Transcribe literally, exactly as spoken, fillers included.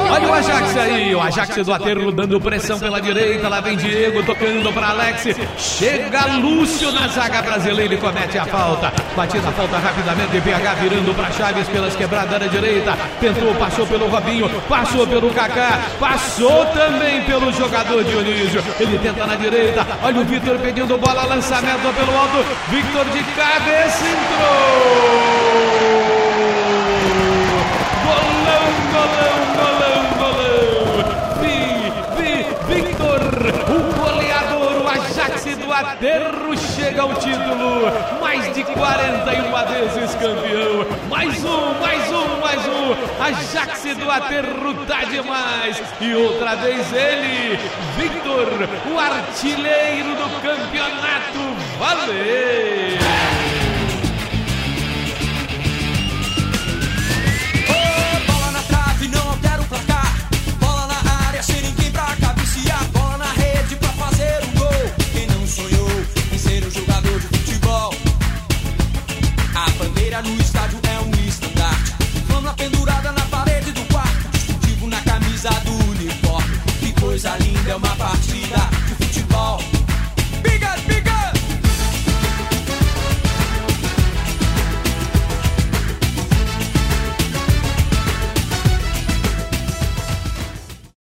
Olha o Ajax aí, o Ajax do Aterro dando pressão pela direita. Lá vem Diego tocando para Alex. Chega Lúcio na zaga brasileira e comete a falta. Batida a falta rapidamente, P H virando para Chaves pelas quebradas da direita. Tentou, passou pelo Robinho, passou pelo Kaká, passou também pelo jogador Dionísio. Ele tenta na direita, olha o Vitor pedindo bola, lançamento pelo alto. Victor de cabeça entrou. Golão, golão, golão, golão. Vi, vi, Victor, o goleador, o Ajax do Aterro chega ao título. Mais de quarenta e uma vezes campeão. Mais um, mais um, mais um. Ajax do Aterro tá demais. E outra vez ele, Victor, o artilheiro do campeonato. Valeu! No estádio é um estandarte, flama pendurada na parede do quarto, distintivo na camisa do uniforme. Que coisa linda, é uma partida